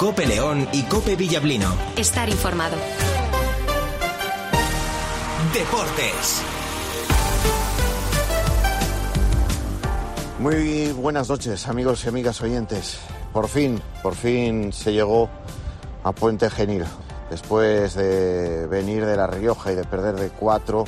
COPE León y COPE Villablino. Estar informado. Deportes. Muy buenas noches, amigos y amigas oyentes. Por fin se llegó a Puente Genil. Después de venir de La Rioja y de perder de 4,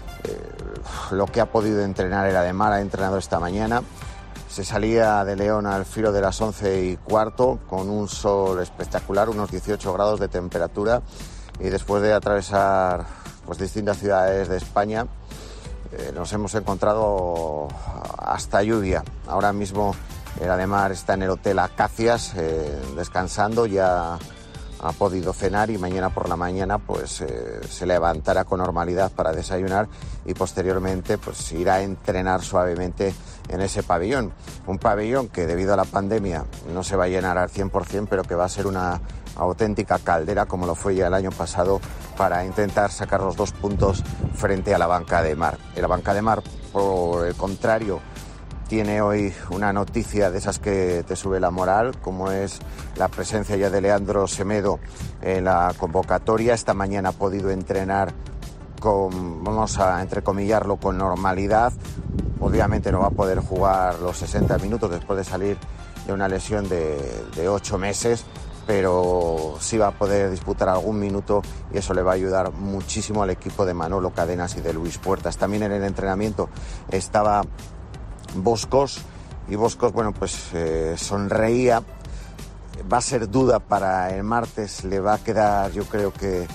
lo que ha podido entrenar el Ademar ha entrenado esta mañana. Se salía de León al filo de las 11:15 con un sol espectacular, unos 18 grados de temperatura, y después de atravesar distintas ciudades de España nos hemos encontrado hasta lluvia. Ahora mismo el Ademar está en el Hotel Acacias descansando, ya ha podido cenar y mañana por la mañana se levantará con normalidad para desayunar y posteriormente irá a entrenar suavemente en ese pabellón. Un pabellón que debido a la pandemia no se va a llenar al 100%, pero que va a ser una auténtica caldera como lo fue ya el año pasado para intentar sacar los 2 puntos frente a la Banca de Mar. La Banca de Mar, por el contrario, tiene hoy una noticia de esas que te sube la moral, como es la presencia ya de Leandro Semedo en la convocatoria. Esta mañana ha podido entrenar vamos a entrecomillarlo, con normalidad. Obviamente no va a poder jugar los 60 minutos después de salir de una lesión de 8 meses, pero sí va a poder disputar algún minuto y eso le va a ayudar muchísimo al equipo de Manolo Cadenas y de Luis Puertas. También en el entrenamiento estaba Boscos y Boscos, sonreía. Va a ser duda para el martes, le va a quedar, yo creo que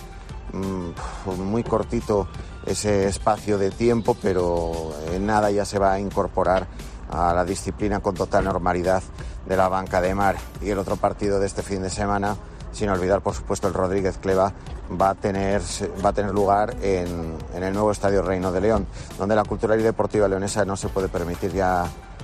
muy cortito ese espacio de tiempo, pero en nada ya se va a incorporar a la disciplina con total normalidad de la Banca de Mar. Y el otro partido de este fin de semana, sin olvidar por supuesto el Rodríguez Cleva, va a tener lugar en el nuevo Estadio Reino de León, donde la cultural y deportiva leonesa no se puede permitir ya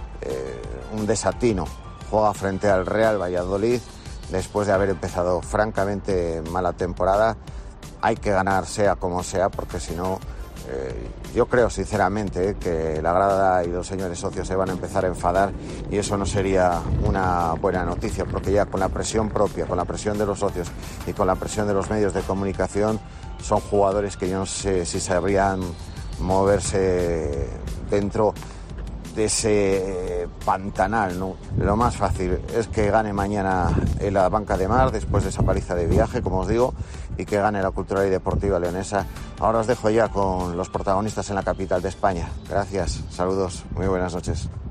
un desatino. Juega frente al Real Valladolid después de haber empezado francamente mala temporada. Hay que ganar sea como sea, porque si no, yo creo sinceramente que la grada y los señores socios se van a empezar a enfadar y eso no sería una buena noticia, porque ya con la presión propia, con la presión de los socios y con la presión de los medios de comunicación, son jugadores que yo no sé si sabrían moverse dentro de ese pantanal, ¿no? Lo más fácil es que gane mañana en la Banca de Mar después de esa paliza de viaje, como os digo, y que gane la cultural y deportiva leonesa. Ahora os dejo ya con los protagonistas en la capital de España. Gracias, saludos, muy buenas noches.